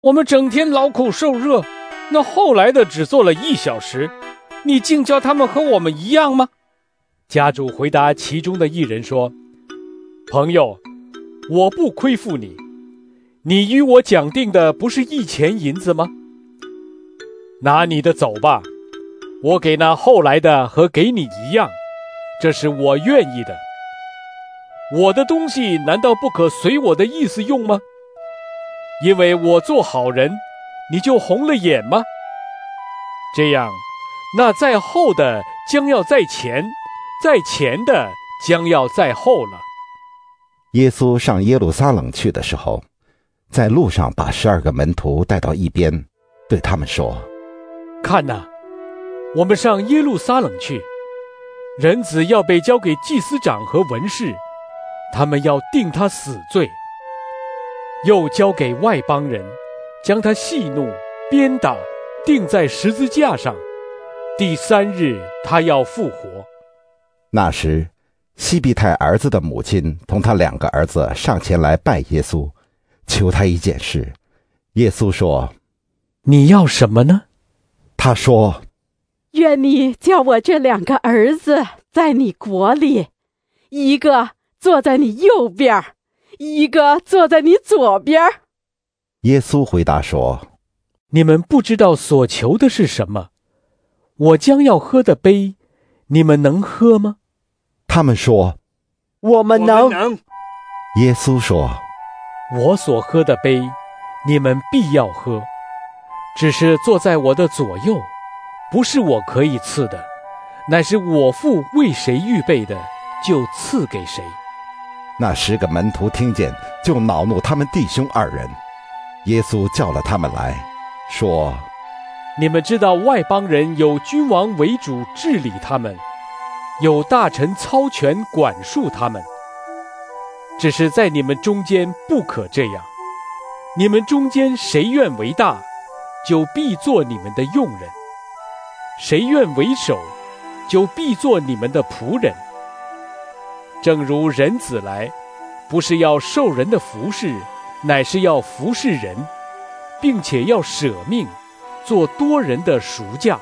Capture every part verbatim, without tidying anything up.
我们整天劳苦受热，那后来的只做了一小时，你竟叫他们和我们一样吗？”家主回答其中的一人说：“朋友，我不亏负你，你与我讲定的不是一钱银子吗？拿你的走吧，我给那后来的和给你一样，这是我愿意的。我的东西难道不可随我的意思用吗？因为我做好人，你就红了眼吗？这样，那在后的将要在前，在前的将要在后了。” 耶稣上耶路撒冷去的时候，在路上把十二个门徒带到一边，对他们说：“ 看哪，我们上耶路撒冷去，人子要被交给祭司长和文士，他们要定他死罪，又交给外邦人，将他戏弄、鞭打，钉在十字架上。第三日他要复活。” 那时，西庇太儿子的母亲同他两个儿子上前来拜耶稣，求他一件事。耶稣说：“ 你要什么呢？” 他说：“ 愿你叫我这两个儿子在你国里，一个坐在你右边，一个坐在你左边。” 耶稣回答说：“ 你们不知道所求的是什么，我将要喝的杯，你们能喝吗？” 他们说：“ 我们能。” 耶稣说：“ 我所喝的杯，你们必要喝，只是坐在我的左右，不是我可以赐的，乃是我父为谁预备的，就赐给谁。” 那十个门徒听见，就恼怒他们弟兄二人。耶稣叫了他们来，说：“ 你们知道外邦人有君王为主治理他们，有大臣操权管束他们，只是在你们中间不可这样。你们中间谁愿为大，就必做你们的用人；谁愿为首，就必做你们的仆人。正如人子来，不是要受人的服侍，乃是要服侍人，并且要舍命，做多人的赎价。”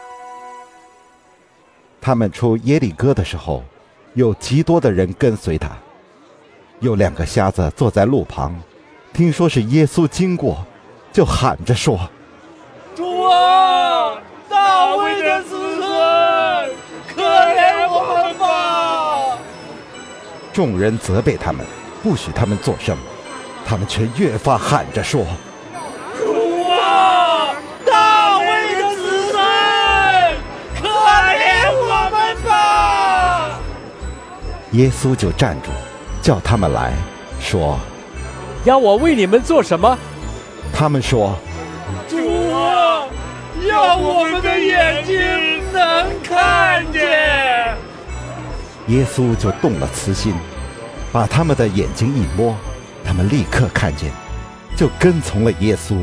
他们出耶利哥的时候，有极多的人跟随他。有两个瞎子坐在路旁，听说是耶稣经过，就喊着说：“ 主啊，大卫的子孙，可怜我们吧！” 众人责备他们，不许他们作声，他们却越发喊着说：“ 主啊，大卫的子孙，可怜我们吧！” 耶稣就站住，叫他们来，说：“ 要我为你们做什么？” 他们说：“ 主啊，要我们的眼睛能看见。” 耶稣就动了慈心，把他们的眼睛一摸，他们立刻看见，就跟从了耶稣。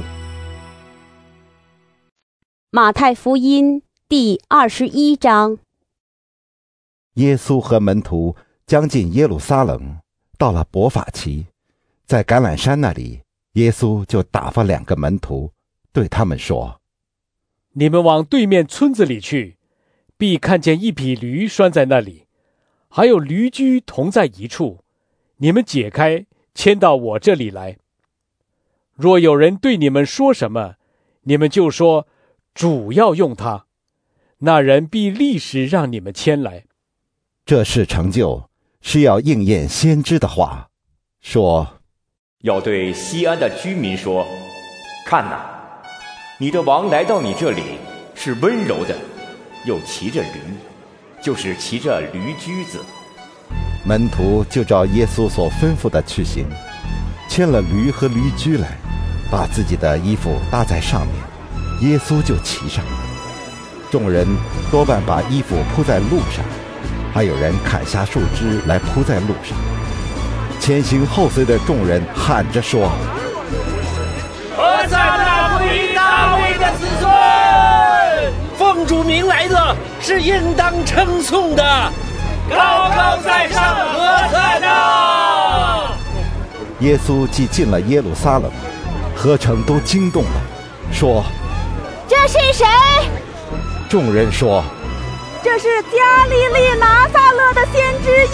马太福音第二十一章。 耶稣和门徒将近耶路撒冷，到了伯法其，在橄榄山那里，耶稣就打发两个门徒，对他们说：“ 你们往对面村子里去，必看见一匹驴拴在那里，还有驴驹同在一处，你们解开，牵到我这里来。若有人对你们说什么，你们就说，主要用它，那人必立时让你们牵来。” 这事成就，是要应验先知的话，说：“ 要对西安的居民说，看哪，你的王来到你这里，是温柔的，又骑着驴，就是骑着驴驹子。” 门徒就照耶稣所吩咐的去行，牵了驴和驴驹来，把自己的衣服搭在上面，耶稣就骑上了。众人多半把衣服铺在路上，还有人砍下树枝来铺在路上。前行后随的众人喊着说：“ 何塞那归大卫的子孙，奉主名来的是应当称颂的，高高在上，何塞那！” 耶稣既进了耶路撒冷，和合城都惊动了，说： 这是谁？ 众人说： 这是加利利拿撒勒的先知